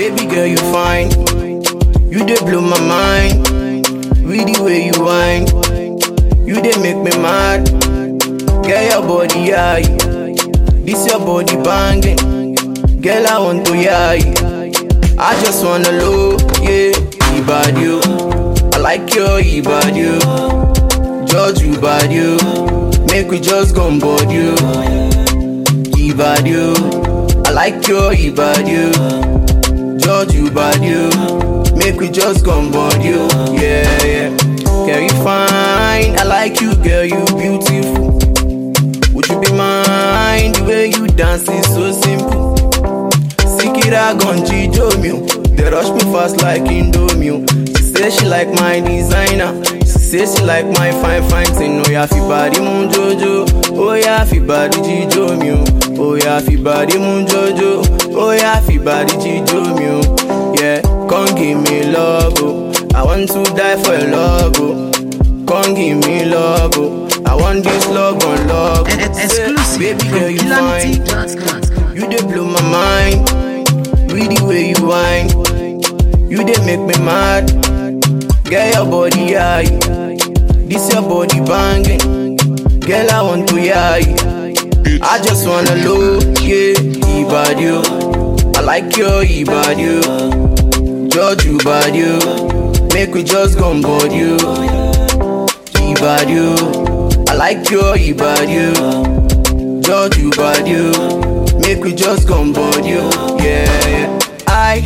Baby girl, you fine. You dey blow my mind. With the way you whine, you dey make me mad. Get your body high. This your body banging. Girl, I want to yai. I just wanna low, yeah. E-bad you. I like your e-bad you. Judge you bad you. Make we just gun board you. E-bad you. I like your e-bad you. Judge you bad you. Make we just gun board you. Yeah, yeah. Girl, you fine. I like you, girl, you beautiful. Would you be mine? The way you dance is so simple. Sikira gonji jomio. They rush me fast like Indomio. She say she like my designer. She say she like my fine thing. Oh yeah, fi body mun jojo. Oh yeah, fi body jomio. Oh yeah, fi body mun jojo. Oh yeah, fi body jomio. Yeah, come give me love, oh. I want to die for your love, oh. Come give me love, oh. I want this love on love. Exclusive. Baby girl, you fine. You dey blow my mind. With the way you whine, you dey make me mad. Get your body high. This your body banging. Girl, I want to yai. I just wanna low, yeah. E-bad you. I like your e-bad you. Judge you bad you. Make we just gun board you. E-bad you. I like your e-bad you. Judge you bad you. Make we just gun board you. Yeah, yeah. I,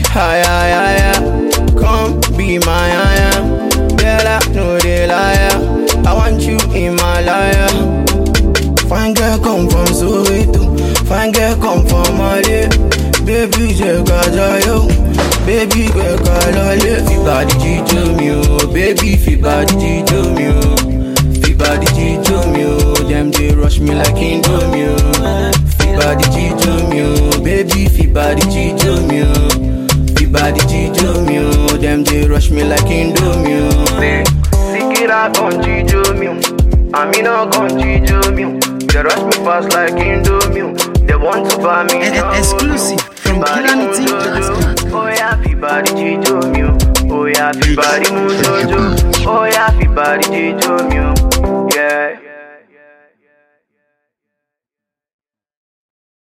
come be my girl, I know they liar. I want you in my liar. Fine girl come from Soweto. Fine girl come from Mali. Baby, Jekajayo. Baby, Jekajale. Fi body jijo me, oh. Baby, fi body jijo me, oh. Fi body jijo me, oh. Them they rush me like Indomie, oh. Fi body jijo me, oh. Baby, fi body jijo me, oh. Fi body jijo me, oh. Them they rush me like Indomie, oh. Sikira gon jijo me, Amina gon jijo me. They rush me fast like Indomie. They want to buy me. Exclusive from Calamity. Oh yeah, fi body jijo me. Oh yeah, fi body mu jojo. Oh yeah, fi body jijo me.